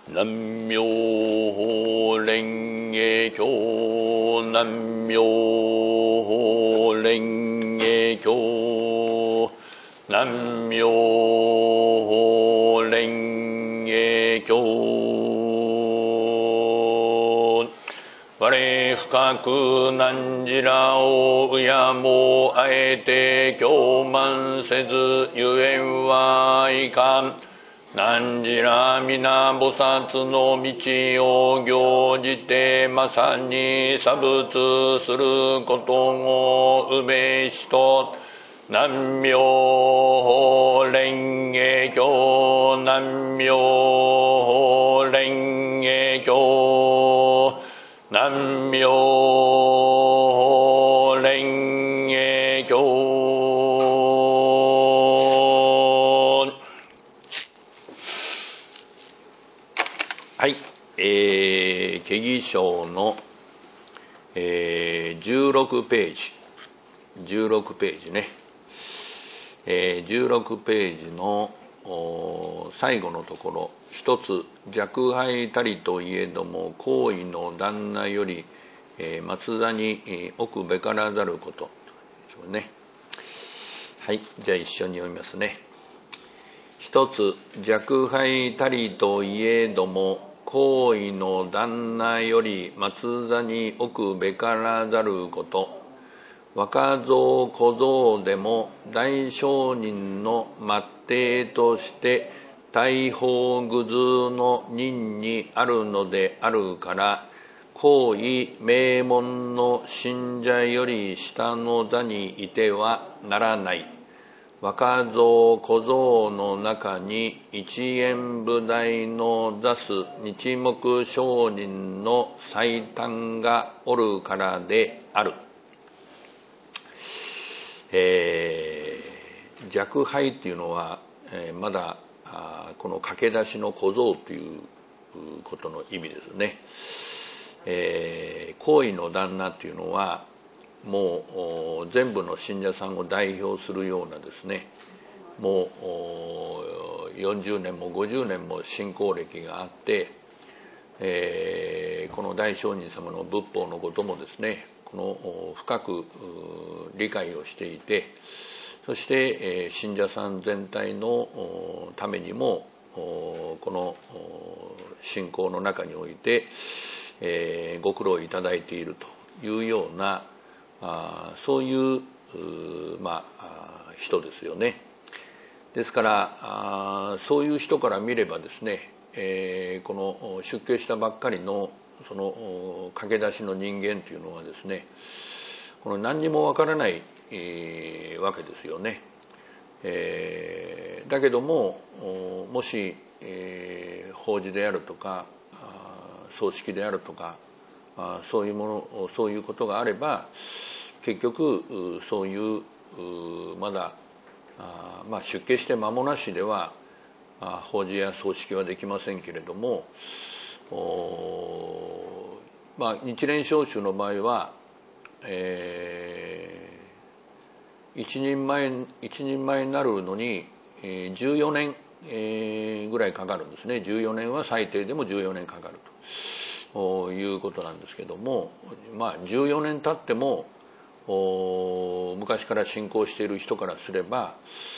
南無妙法蓮華経。南無妙法蓮華経。南無妙法蓮華経。我深く汝らを敬もうあえて供満せずゆえんはいかん。汝ら皆菩薩の道を行じてまさに作仏することをうべしと。南無妙法蓮華経。南無妙法蓮華経。南無妙法蓮華経。はい、経義書の、16ページね、16ページの最後のところ、一つ若輩たりといえども行為の旦那より、松田に奥べからざることですね。はい、じゃあ一緒に読みますね。一つ若輩たりといえども行為の旦那より松座に奥べからざること。若造小造でも大聖人の末弟として大宝具図の任にあるのであるから、行為名門の信者より下の座にいてはならない。若造小造の中に一円部大の座す日目上人の最短がおるからである。若輩っていうのは、まだこの駆け出しの小僧ということの意味ですね。行為の旦那っていうのはもう全部の信者さんを代表するようなですね、もう40年も50年も信仰歴があって、この大聖人様の仏法のこともですね、この深く理解をしていて、そして信者さん全体のためにもこの信仰の中においてご苦労いただいているというようなそういう人ですよね。ですからそういう人から見ればですね、この出家したばっかりのその駆け出しの人間というのはですね、この何にもわからない、わけですよね。だけどももし、法事であるとか葬式であるとかそういうことがあれば、結局そういうまだ出家して間もなしでは法事や葬式はできませんけれども、日蓮召集の場合は、一人前になるのに14年ぐらいかかるんですね。14年は最低でも14年かかるということなんですけども、14年経っても昔から信仰している人からすれば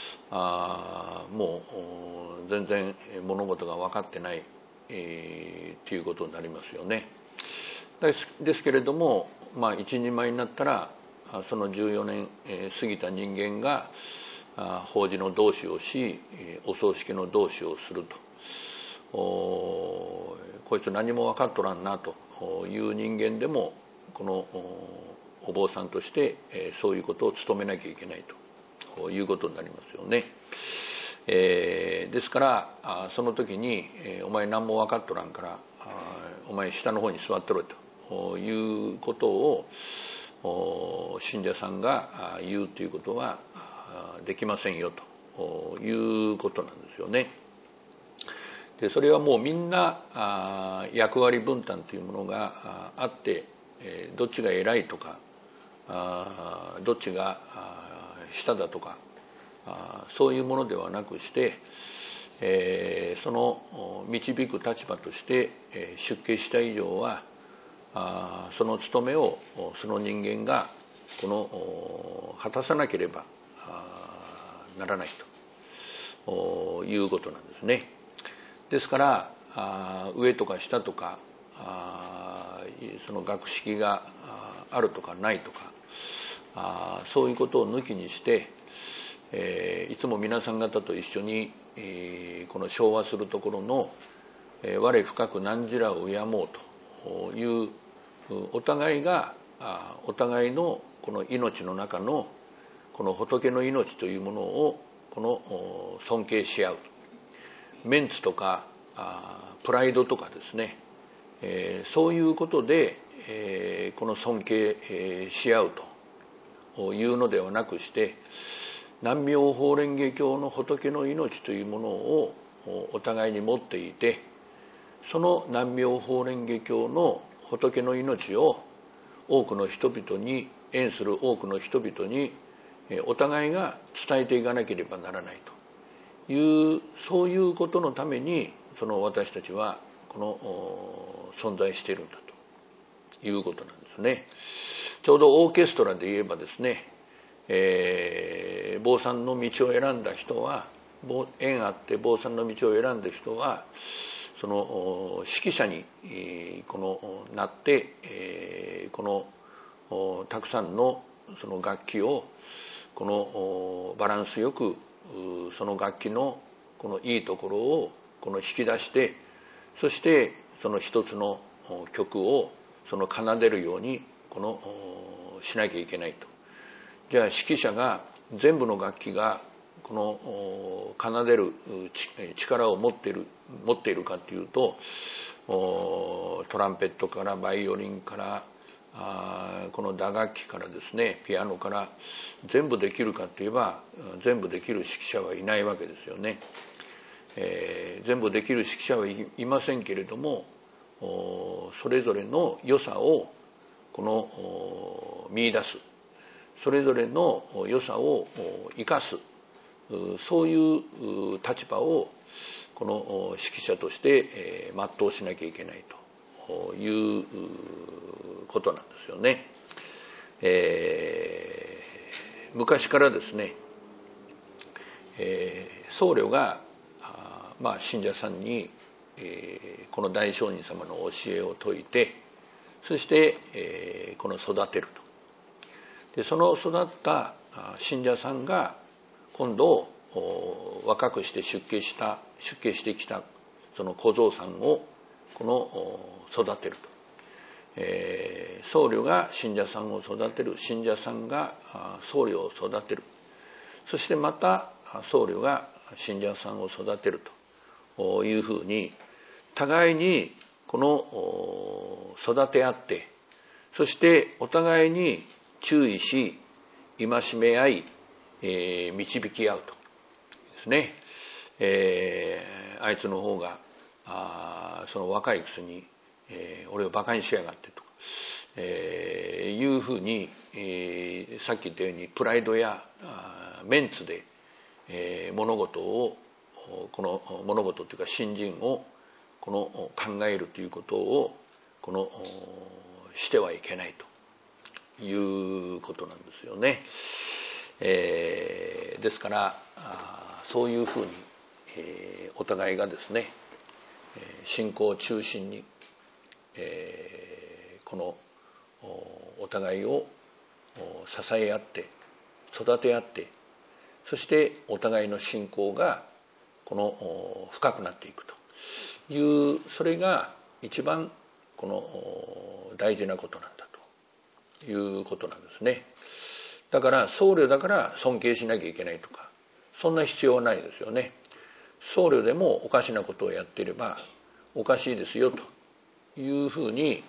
もう全然物事が分かってないということになりますよね。ですけれども、一人前になったらその14年過ぎた人間が法事の同志をし、お葬式の同志をすると、こいつ何も分かっとらんなという人間でもこのお坊さんとしてそういうことを務めなきゃいけないということになりますよね。ですからその時にお前何も分かっとらんからお前下の方に座ってろということを信者さんが言うということはできませんよということなんですよね。でそれはもうみんな役割分担というものがあって、どっちが偉いとかどっちが下だとかそういうものではなくして、 その導く立場として出家した以上はその務めをその人間が果たさなければならないということなんですね。ですから上とか下とかその学識があるとかないとかそういうことを抜きにして、いつも皆さん方と一緒にこの唱和するところの我深く汝らを敬もうというお互いがお互いのこの命の中のこの仏の命というものを尊敬し合う、メンツとかプライドとかですね、そういうことでこの尊敬し合うというのではなくして、南妙法蓮華経の仏の命というものをお互いに持っていて、その南妙法蓮華経の仏の命を多くの人々に縁する多くの人々にお互いが伝えていかなければならないという、そういうことのために私たちは存在しているんだということなんですね。ちょうどオーケストラで言えばですね、坊さんの道を選んだ人は、縁あって坊さんの道を選んだ人はその指揮者になってたくさんのその楽器をバランスよくその楽器のいいところを引き出して、そしてその一つの曲を奏でるようにしなきゃいけないと。じゃあ指揮者が全部の楽器が奏でる力を持っているかというと、トランペットからバイオリンからこの打楽器からですね、ピアノから全部できるかといえば全部できる指揮者はいないわけですよね。全部できる指揮者はいませんけれども、それぞれの良さを見出す、それぞれの良さを生かす、そういう立場を指揮者として全うしなきゃいけないということなんですよね。昔からですね、僧侶が信者さんにこの大聖人様の教えを説いて、そして育てると。でその育った信者さんが今度若くして出家してきたその小僧さんを育てると。僧侶が信者さんを育てる、信者さんが僧侶を育てる、そしてまた僧侶が信者さんを育てるというふうに、互いに育て合って、そしてお互いに注意し戒め合い、導き合うとですね。あいつの方がその若いくせに、俺をバカにしやがってと、いうふうに、さっき言ったようにプライドやメンツで、物事というか信心を考えるということをしてはいけないということなんですよね。ですからそういうふうに、お互いがですね、信仰を中心に、お互いを支え合って育て合って、そしてお互いの信仰が深くなっていくという、それが一番大事なことなんだということなんですね。だから僧侶だから尊敬しなきゃいけないとか、そんな必要はないですよね。僧侶でもおかしなことをやっていればおかしいですよというふうに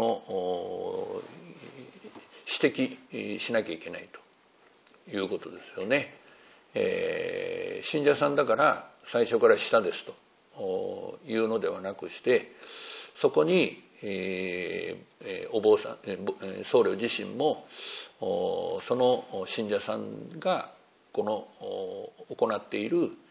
指摘しなきゃいけないということですよね。信者さんだから最初から下ですというのではなくして、そこに、お坊さん僧侶自身もその信者さんが行っている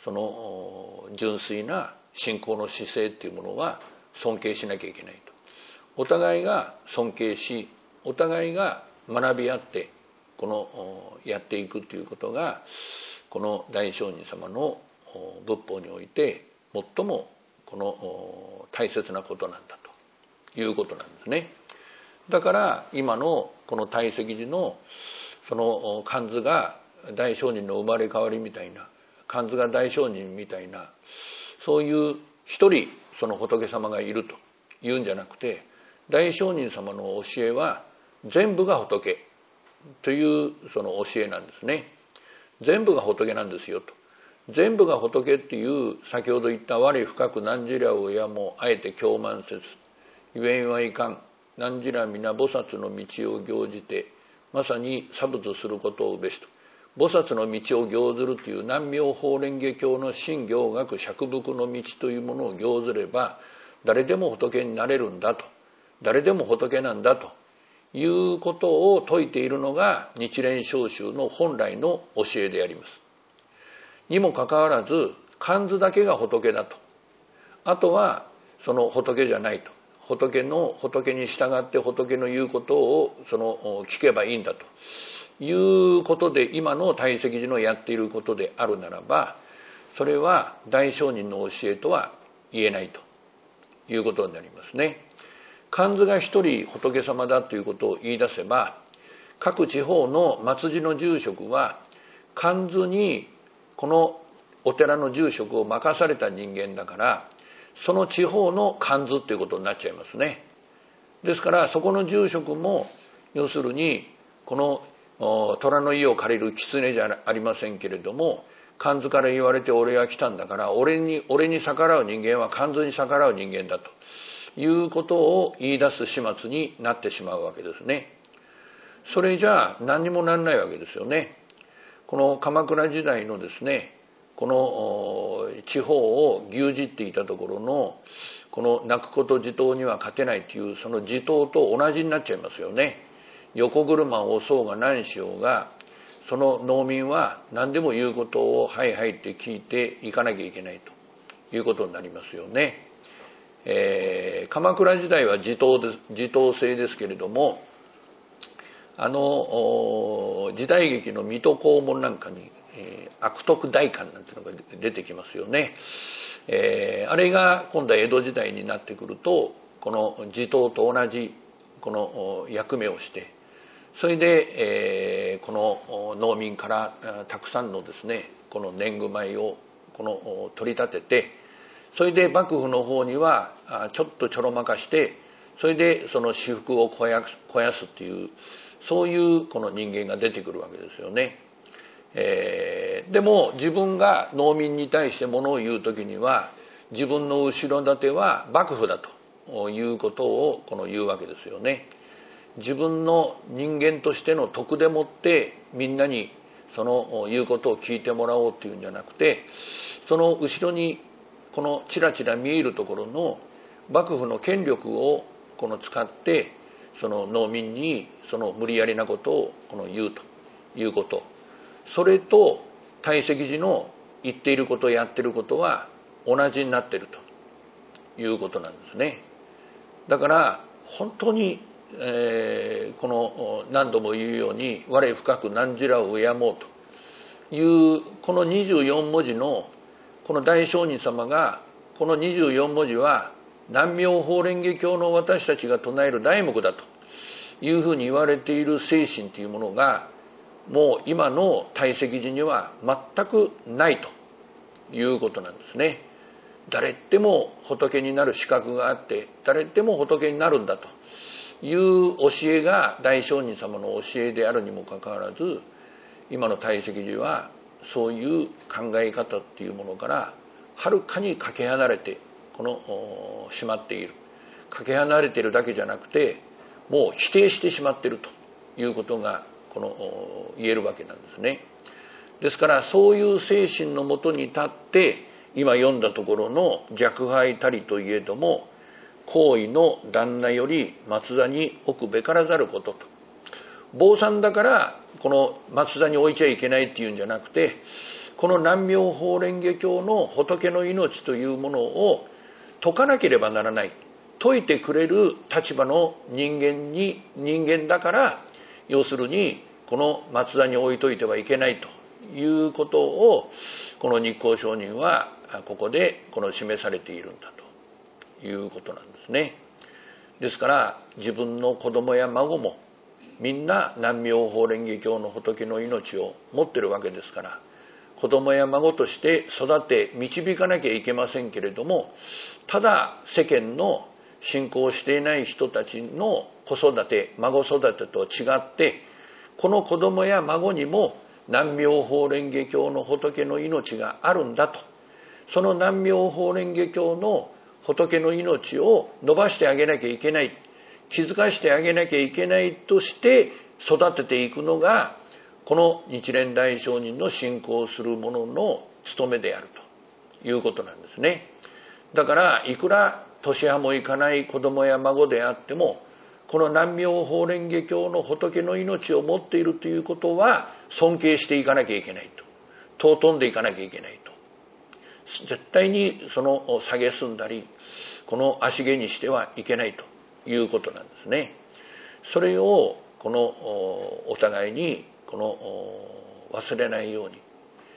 その純粋な信仰の姿勢っていうものは尊敬しなきゃいけないと。お互いが尊敬し、お互いが学び合ってこのやっていくということが、この大聖人様の仏法において最もこの大切なことなんだということなんですね。だから今のこの大石寺のその観図が大聖人の生まれ変わりみたいな、観図が大聖人みたいな、そういう一人その仏様がいるというんじゃなくて、大聖人様の教えは全部が仏というその教えなんですね。全部が仏なんですよと。全部が仏っていう先ほど言った我深く何時らをやもあえて狂慢せず、ゆえんはいかん何時ら皆菩薩の道を行じてまさに作物することをべしと。菩薩の道を行ずるという南妙法蓮華経の真行学釈伏の道というものを行ずれば誰でも仏になれるんだと、誰でも仏なんだということを説いているのが日蓮聖宗の本来の教えであります。にもかかわらず観図だけが仏だと、あとはその仏じゃないと、仏に従って仏の言うことを聞けばいいんだということで、今の大石寺のやっていることであるならば、それは大聖人の教えとは言えないということになりますね。観図が一人仏様だということを言い出せば、各地方の末寺の住職は観図にこのお寺の住職を任された人間だから、その地方の観図っていうことになっちゃいますね。ですからそこの住職も要するにこの虎の家を借りる狐じゃありませんけれども、観図から言われて俺が来たんだから、俺に逆らう人間は観図に逆らう人間だということを言い出す始末になってしまうわけですね。それじゃあ何にもなんないわけですよね。この鎌倉時代のですね、この地方を牛耳っていたところのこの泣くこと地頭には勝てないというその地頭と同じになっちゃいますよね。横車を押そうが何しようが、その農民は何でも言うことをはいはいって聞いていかなきゃいけないということになりますよね。鎌倉時代は地頭制ですけれども、時代劇の水戸黄門なんかに、悪徳代官なんていうのが出てきますよね。あれが今度は江戸時代になってくると、この地頭と同じこの役目をして、それで、この農民からたくさんのですね、この年貢米を取り立てて、それで幕府の方にはちょっとちょろまかして、それでその私腹を肥やすっていう、そういうこの人間が出てくるわけですよね。でも自分が農民に対してものを言う時には、自分の後ろ盾は幕府だということを言うわけですよね。自分の人間としての徳でもってみんなにその言うことを聞いてもらおうっていうんじゃなくて、その後ろにこのちらちら見えるところの幕府の権力を使ってその農民にその無理やりなことを言うということ、それと大石寺の言っていることやっていることは同じになっているということなんですね。だから本当にこの何度も言うように我深く何時らを敬もうというこの24文字のこの大聖人様が、この24文字は南妙法蓮華経の私たちが唱える題目だというふうに言われている精神というものがもう今の大石寺には全くないということなんですね。誰でも仏になる資格があって、誰でも仏になるんだという教えが大聖人様の教えであるにもかかわらず、今の大石寺はそういう考え方っていうものからはるかにかけ離れてしまっている。かけ離れているだけじゃなくて、もう否定してしまっているということが言えるわけなんですね。ですからそういう精神のもとに立って今読んだところの若輩たりといえども行為の旦那より松座に置くべからざることと、坊さんだからこの松座に置いちゃいけないっていうんじゃなくて、 この南妙法蓮華経の仏の命というものを説かなければならない、説いてくれる立場の人間だから、要するにこの松田に置いといてはいけないということを、この日光上人はここで示されているんだということなんですね。ですから自分の子供や孫もみんな南妙法蓮華経の仏の命を持ってるわけですから、子供や孫として育て導かなきゃいけませんけれども、ただ世間の信仰していない人たちの子育て孫育てと違って、この子供や孫にも南妙法蓮華経の仏の命があるんだと、その南妙法蓮華経の仏の命を伸ばしてあげなきゃいけない、気づかしてあげなきゃいけないとして育てていくのが、この日蓮大聖人の信仰する者の務めであるということなんですね。だからいくら年派もいかない子供や孫であっても、この南妙法蓮華経の仏の命を持っているということは尊敬していかなきゃいけないと、尊んでいかなきゃいけないと、絶対に蔑んだりこの足毛にしてはいけないということなんですね。それをお互いに忘れないように、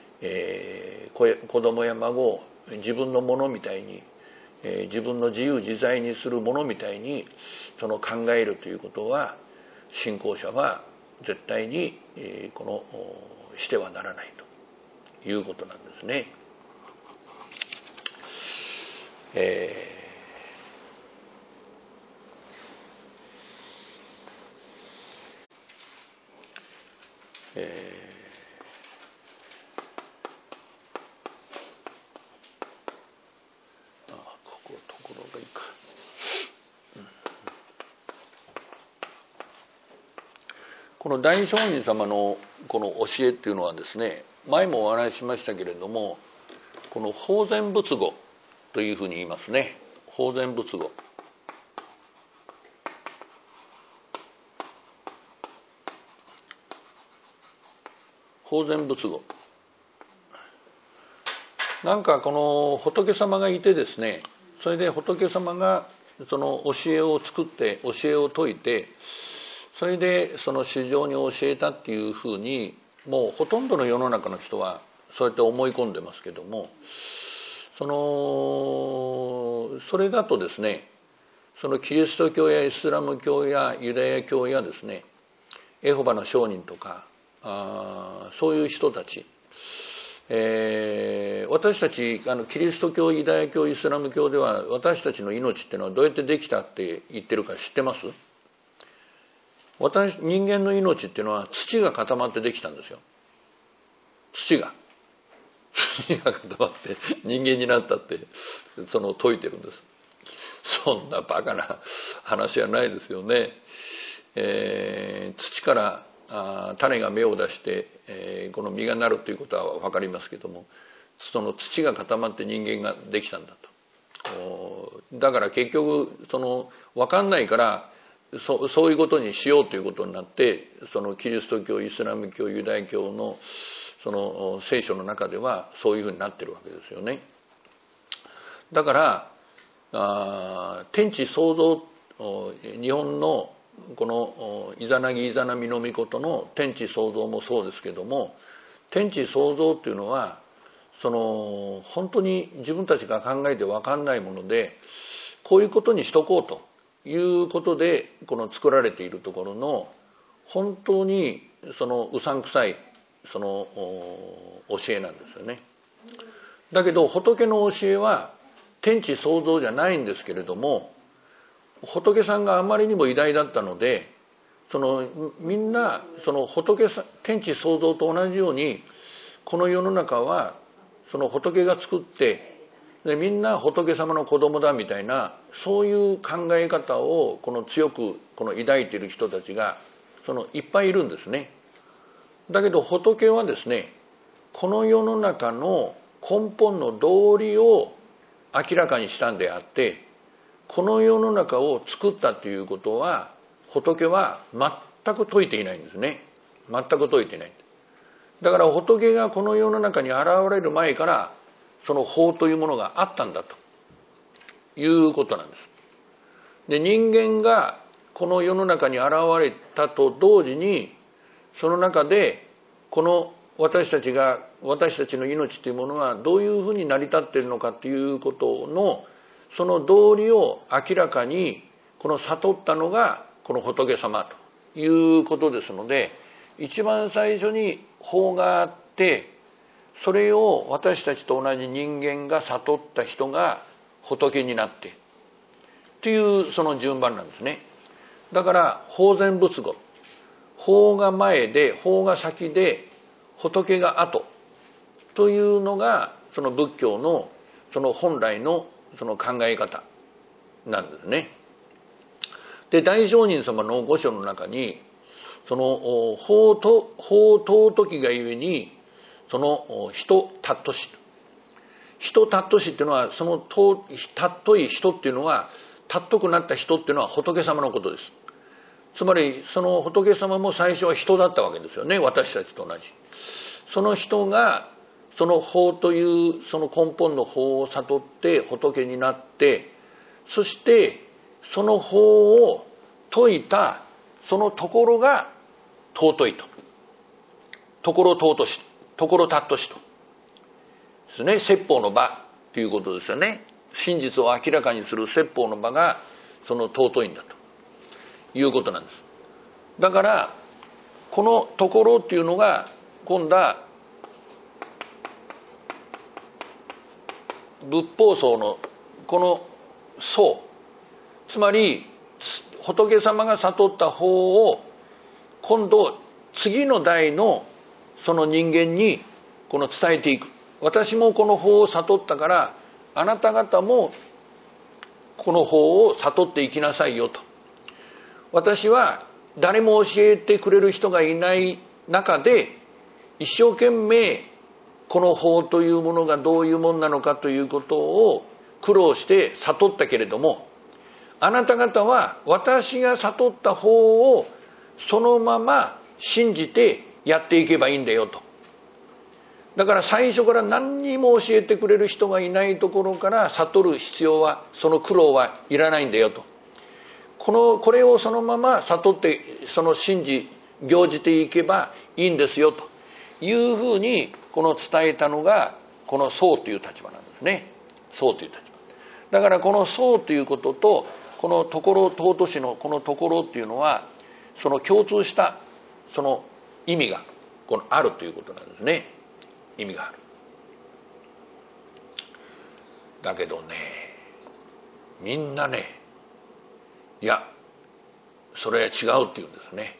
子供や孫を自分のものみたいに、自分の自由自在にするものみたいに考えるということは、信仰者は絶対にしてはならないということなんですね。ところがいいか。この大聖人様のこの教えっていうのはですね、前もお話ししましたけれども、この法然仏語というふうに言いますね。法然仏語。法然仏語。なんかこの仏様がいてですね、それで仏様がその教えを作って教えを説いて、それでその衆生に教えたっていうふうに、もうほとんどの世の中の人はそうやって思い込んでますけども、それだとですね、そのキリスト教やイスラム教やユダヤ教やですね、エホバの証人とかそういう人たち、私たちキリスト教、ユダヤ教、イスラム教では、私たちの命っていうのはどうやってできたって言ってるか知ってます？人間の命っていうのは土が固まってできたんですよ。土が固まって人間になったって説いてるんです。そんなバカな話はないですよね。土から種が芽を出して、この実がなるということは分かりますけども、その土が固まって人間ができたんだと。だから結局分かんないからそういうことにしようということになって、キリスト教、イスラム教、ユダヤ教の聖書の中ではそういうふうになってるわけですよね。だから天地創造、日本のこのイザナギイザナミの御事の天地創造もそうですけども、天地創造っていうのは本当に自分たちが考えて分かんないもので、こういうことにしとこうということで作られているところの、本当にうさんくさい教えなんですよね。だけど仏の教えは天地創造じゃないんですけれども、仏さんがあまりにも偉大だったので、みんな天地創造と同じように、この世の中は仏が作って、でみんな仏様の子供だみたいな、そういう考え方を強く抱いている人たちがいっぱいいるんですね。だけど仏はですね、この世の中の根本の道理を明らかにしたんであって、この世の中を作ったということは仏は全く説いていないんですね。全く説いていない。 だから仏がこの世の中に現れる前からその法というものがあったんだということなんです。で、人間がこの世の中に現れたと同時に、その中でこの私たちの命というものがどういうふうに成り立っているのかということのその道理を明らかにこの悟ったのがこの仏様ということですので、一番最初に法があって、それを私たちと同じ人間が悟った人が仏になってというその順番なんですね。だから法然仏語、法が前で法が先で仏が後というのがその仏教のその本来のその考え方なんですね。で、大聖人様の御書の中にその法尊きがゆえにその人尊し、人尊しっていうのはその尊い人っていうのは尊くなった人っていうのは仏様のことです。つまりその仏様も最初は人だったわけですよね、私たちと同じ。その人がその法というその根本の法を悟って仏になって、そしてその法を説いたそのところが尊いと、ところ尊し、ところ尊しとですね、説法の場ということですよね。真実を明らかにする説法の場がその尊いんだということなんです。だからこのところっていうのが今度は仏法僧のこの僧、つまり仏様が悟った法を今度次の代のその人間にこの伝えていく。私もこの法を悟ったからあなた方もこの法を悟っていきなさいよと。私は誰も教えてくれる人がいない中で一生懸命この法というものがどういうものなのかということを苦労して悟ったけれども、あなた方は私が悟った法をそのまま信じてやっていけばいいんだよと。だから最初から何にも教えてくれる人がいないところから悟る必要は、その苦労はいらないんだよと。これをそのまま悟ってその信じ行じていけばいいんですよというふうにこの伝えたのがこの僧という立場なんですね。僧という立場だから、この僧ということとこのところ尊しのこのところっていうのはその共通したその意味がこのあるということなんですね。意味がある。だけどね、みんなね、いやそれは違うっていうんですね。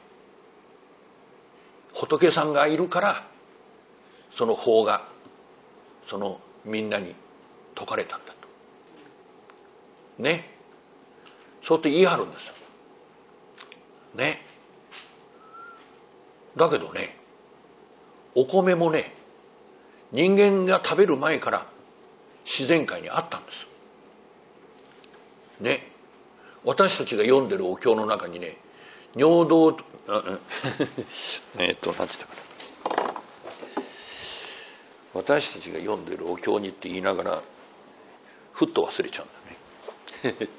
仏さんがいるからその法がそのみんなに説かれたんだとね、そうやって言い張るんですよね。だけどね、お米もね、人間が食べる前から自然界にあったんですね。私たちが読んでるお経の中にね、尿道なんつったかな、私たちが読んでるお経にって言いながらふっと忘れちゃうんだね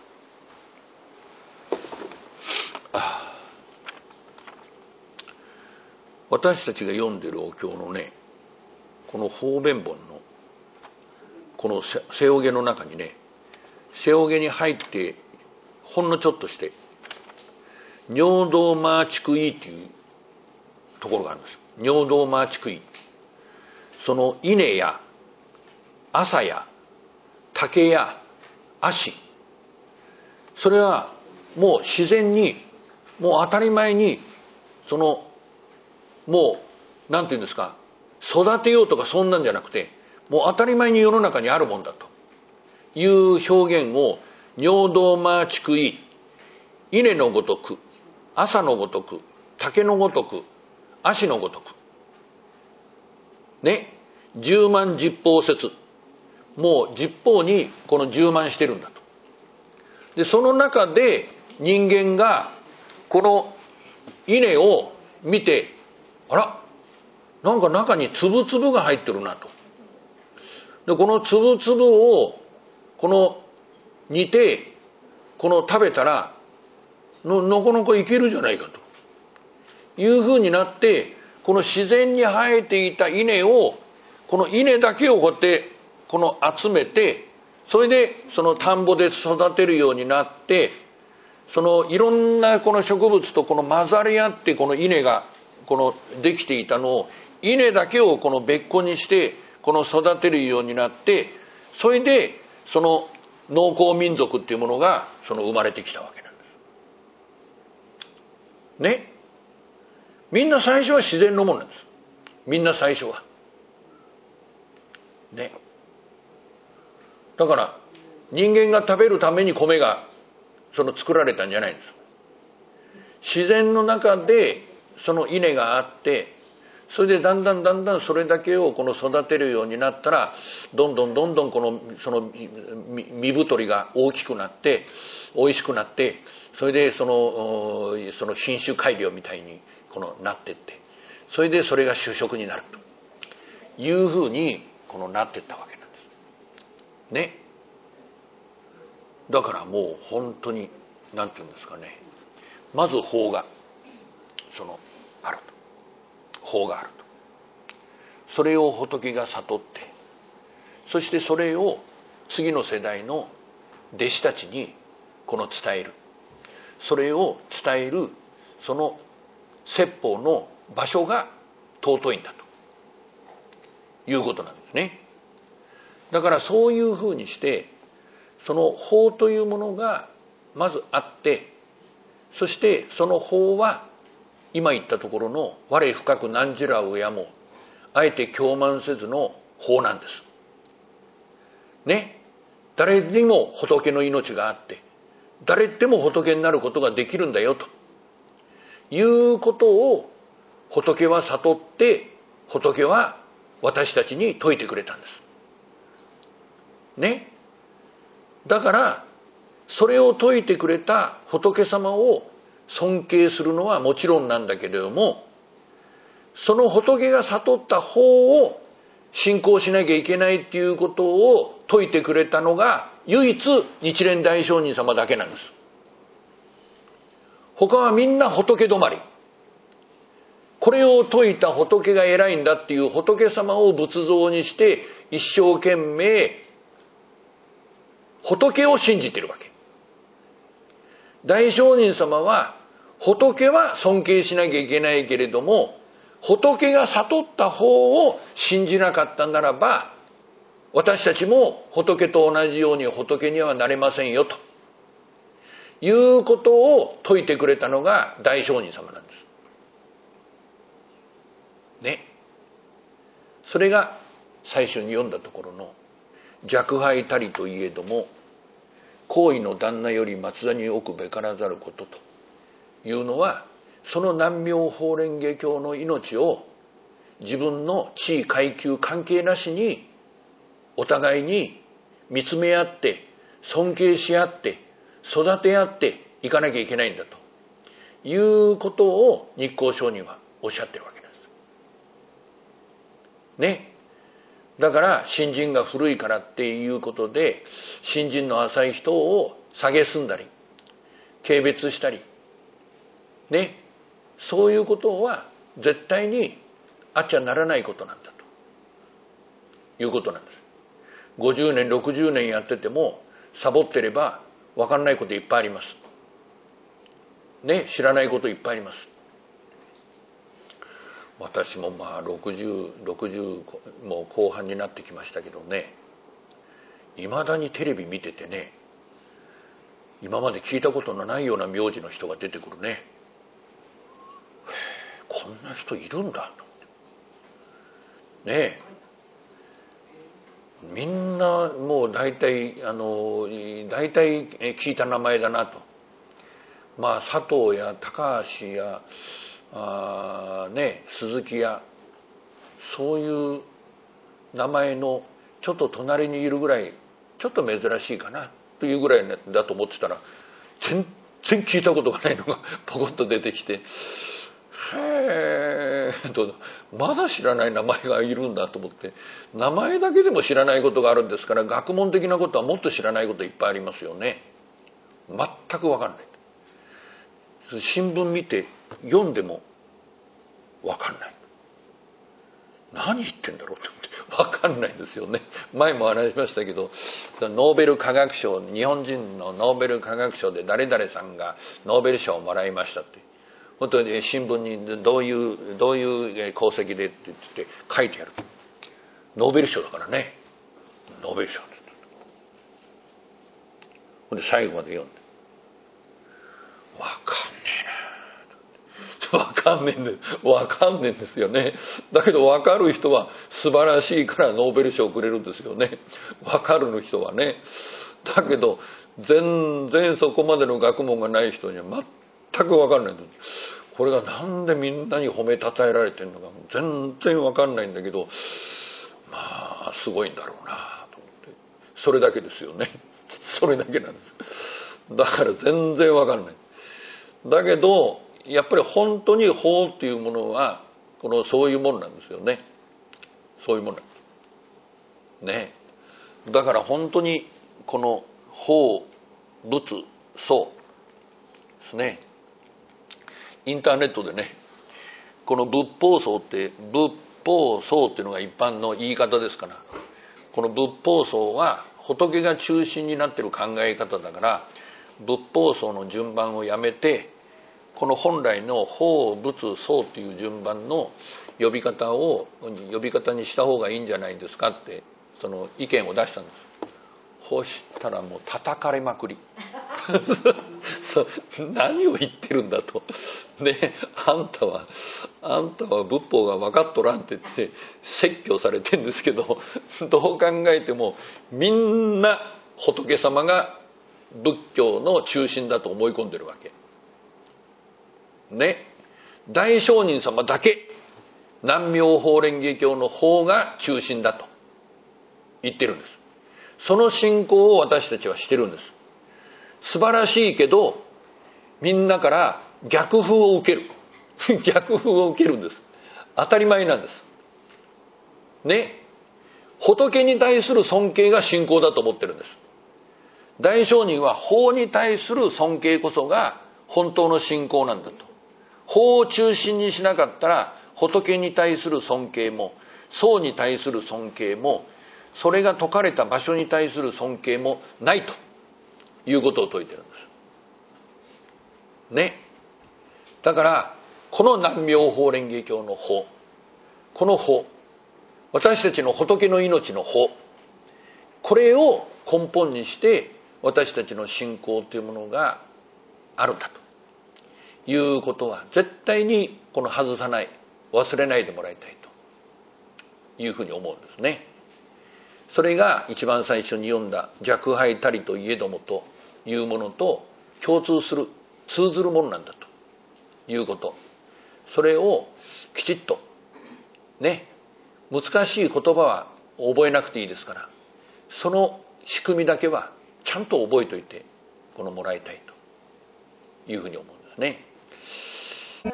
私たちが読んでるお経のね、この方便本のこの背おげの中にね、背おげに入ってほんのちょっとして尿道マーチクイっていうところがあるんですよ。尿道マーチクイ、その稲や朝や竹や足、それはもう自然にもう当たり前にそのもうなんていうんですか、育てようとかそんなんじゃなくて、もう当たり前に世の中にあるもんだという表現を尿道マーチクイ、稲のごとく朝のごとく竹のごとく足のごとくね、十万十方説、もう十方にこの充満してるんだと。でその中で人間がこの稲を見て、あらなんか中に粒々が入ってるなと。でこの粒々をこの煮てこの食べたらなかなかいけるじゃないかというふうになって、この自然に生えていた稲を、この稲だけをこうやってこの集めて、それでその田んぼで育てるようになって、そのいろんなこの植物とこの混ざり合ってこの稲がこのできていたのを、稲だけをこの別個にしてこの育てるようになって、それでその農耕民族っていうものがその生まれてきたわけなんですね。みんな最初は自然のものなんです。みんな最初はね。だから人間が食べるために米がその作られたんじゃないんです。自然の中でその稲があって、それでだんだんそれだけをこの育てるようになったら、どんどんこのその実太りが大きくなって美味しくなって、それでその品種改良みたいにこのなってって、それでそれが主食になるというふうにこのなっていったわけなんですね。だからもう本当になんていうんですかね、まず法がそのあると。法があると。それを仏が悟って、そしてそれを次の世代の弟子たちにこの伝える。それを伝えるその説法の場所が尊いんだということなんですね。だからそういうふうにして、その法というものがまずあって、そしてその法は今言ったところの我深く何じらうやもあえて狂慢せずの法なんですね。誰にも仏の命があって、誰でも仏になることができるんだよということを仏は悟って、仏は私たちに説いてくれたんですね。だからそれを説いてくれた仏様を尊敬するのはもちろんなんだけれども、その仏が悟った法を信仰しなきゃいけないっていうことを説いてくれたのが唯一日蓮大聖人様だけなんです。他はみんな仏止まり。これを説いた仏が偉いんだっていう仏様を仏像にして一生懸命仏を信じてるわけ。大聖人様は仏は尊敬しなきゃいけないけれども、仏が悟った方を信じなかったならば、私たちも仏と同じように仏にはなれませんよということを説いてくれたのが大聖人様なんですね。それが最初に読んだところの若輩たりといえども行為の旦那より松田に置くべからざることというのは、その南妙法蓮華経の命を自分の地位階級関係なしにお互いに見つめ合って尊敬し合って育て合っていかなきゃいけないんだということを日光上人はおっしゃってるわけですね。だから信心が古いからっていうことで信心の浅い人を蔑んだり軽蔑したりね、そういうことは絶対にあっちゃならないことなんだということなんです。50年60年やっててもサボってれば分かんないこといっぱいありますね。知らないこといっぱいあります。私もまあ60もう後半になってきましたけどね、いまだにテレビ見ててね、今まで聞いたことのないような名字の人が出てくるね。こんな人いるんだとねえ。みんなもう大体聞いた名前だなと。まあ佐藤や高橋や鈴木やそういう名前のちょっと隣にいるぐらいちょっと珍しいかなというぐらいだと思ってたら、全然聞いたことがないのがポコッと出てきて、 へえと、まだ知らない名前がいるんだと思って、名前だけでも知らないことがあるんですから、学問的なことはもっと知らないこといっぱいありますよね。全く分かんない。新聞見て読んでも分かんない。何言ってんだろうと思って分かんないんですよね。前も話しましたけど、ノーベル化学賞、日本人のノーベル化学賞で誰々さんがノーベル賞をもらいましたって、本当に新聞にどういう功績でって言って書いてある。ノーベル賞だからね、ノーベル賞って言って、ほんで最後まで読んで、分かんねえな、分かんねえんですよね。だけど分かる人は素晴らしいからノーベル賞をくれるんですよね。分かる人はね。だけど全然そこまでの学問がない人には全く分かんないんです。これがなんでみんなに褒めたたえられてるのか全然分かんないんだけど、まあすごいんだろうなと思って、それだけですよね。それだけなんです。だから全然分かんない。だけどやっぱり本当に法っていうものはそういうものなんですよね。そういうものなんですね。だから本当にこの法仏僧ですね。インターネットでね、この仏法僧っていうのが一般の言い方ですから、この仏法僧は仏が中心になっている考え方だから、仏法僧の順番をやめて、この本来の法仏僧っていう順番の呼び方にした方がいいんじゃないですかってその意見を出したんです。そしたらもう叩かれまくり。何を言ってるんだと。ね、あんたは仏法が分かっとらんって言って説教されてるんですけど、どう考えてもみんな仏様が仏教の中心だと思い込んでるわけ。ね、大聖人様だけ南妙法蓮華経の法が中心だと言ってるんです。その信仰を私たちはしてるんです。素晴らしいけどみんなから逆風を受ける逆風を受けるんです。当たり前なんですね。仏に対する尊敬が信仰だと思ってるんです。大聖人は法に対する尊敬こそが本当の信仰なんだと。法を中心にしなかったら仏に対する尊敬も僧に対する尊敬もそれが説かれた場所に対する尊敬もないということを説いてるんですね。だからこの南妙法蓮華経の法、この法、私たちの仏の命の法、これを根本にして私たちの信仰というものがあるんだということは絶対に外さない、忘れないでもらいたいというふうに思うんですね。それが一番最初に読んだ若輩たりといえどもというものと共通する、通ずるものなんだということ、それをきちっとね、難しい言葉は覚えなくていいですから、その仕組みだけはちゃんと覚えておいてもらいたいというふうに思うんですね。